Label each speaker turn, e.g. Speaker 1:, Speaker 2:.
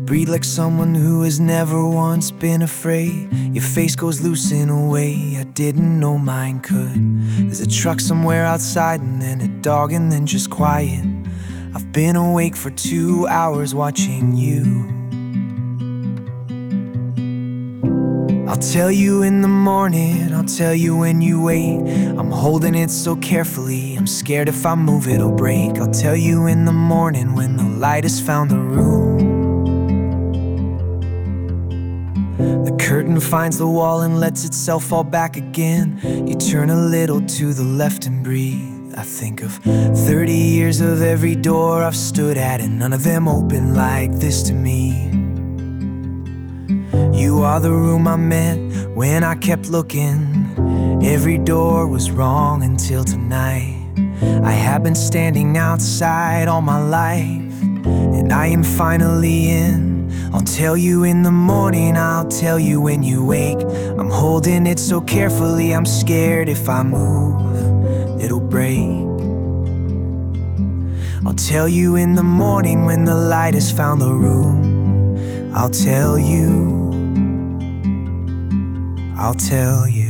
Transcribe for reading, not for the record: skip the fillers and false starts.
Speaker 1: breathe like someone who has never once been afraid. Your face goes loose in a way I didn't know mine could. There's a truck somewhere outside, and then a dog, and then just quiet. I've been awake for 2 hours watching you. I'll tell you in the morning, I'll tell you when you wake. I'm holding it so carefully, I'm scared if I move it'll break. I'll tell you in the morning when the light has found the room. The curtain finds the wall and lets itself fall back again. You turn a little to the left and breathe. I think of 30 years of every door I've stood at, and none of them open like this to me. You are the room I meant when I kept looking. Every door was wrong until tonight. I have been standing outside all my life, and I am finally in. I'll tell you in the morning, I'll tell you when you wake. I'm holding it so carefully, I'm scared if I move, it'll break. I'll tell you in the morning when the light has found the room. I'll tell you, I'll tell you.